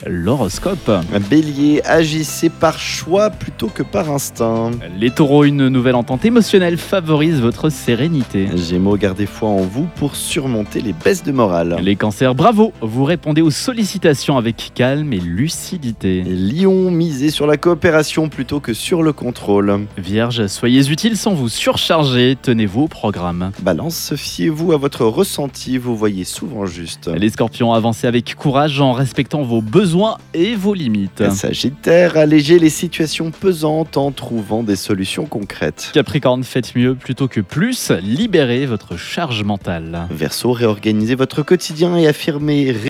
L'horoscope. Bélier, agissez par choix plutôt que par instinct. Les taureaux, une nouvelle entente émotionnelle favorise votre sérénité. Gémeaux, gardez foi en vous pour surmonter les baisses de morale. Les cancers, bravo, vous répondez aux sollicitations avec calme et lucidité. Lion, misez sur la coopération plutôt que sur le contrôle. Vierge, soyez utile sans vous surcharger, tenez-vous au programme. Balance, fiez-vous à votre ressenti, vous voyez souvent juste. Les scorpions, avancez avec courage en respectant vos besoins et vos limites. Sagittaire, allégez les situations pesantes en trouvant des solutions concrètes. Capricorne, faites mieux plutôt que plus, libérez votre charge mentale. Verseau, réorganisez votre quotidien et affirmez